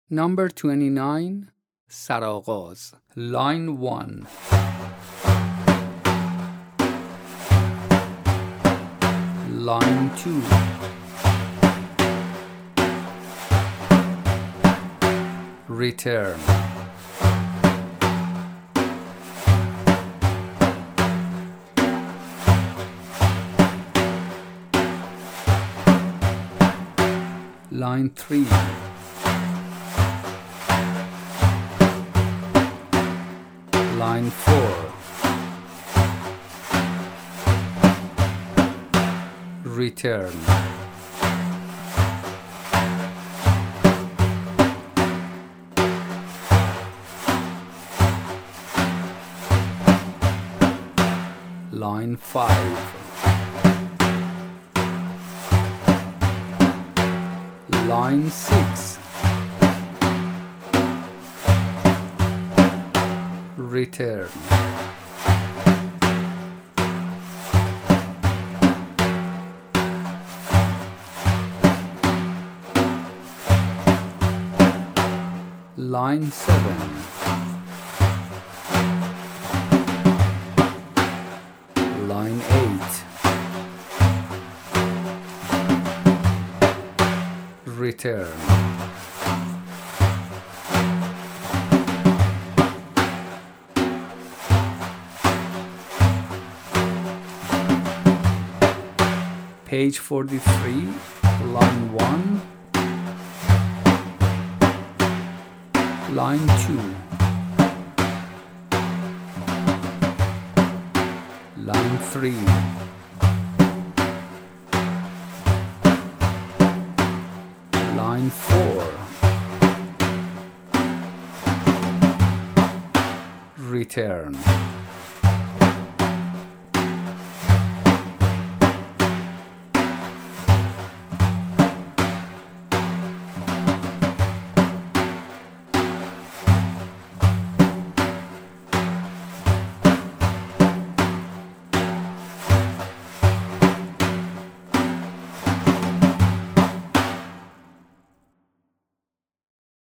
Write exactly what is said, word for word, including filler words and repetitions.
Number twenty-nine, سرآغاز. Line one. Line two. Return. Line three. Line four. Return. Line five. Line six. Return. Line seven. Line eight. Return. Page forty-three, line one, line two, line three, line four, return.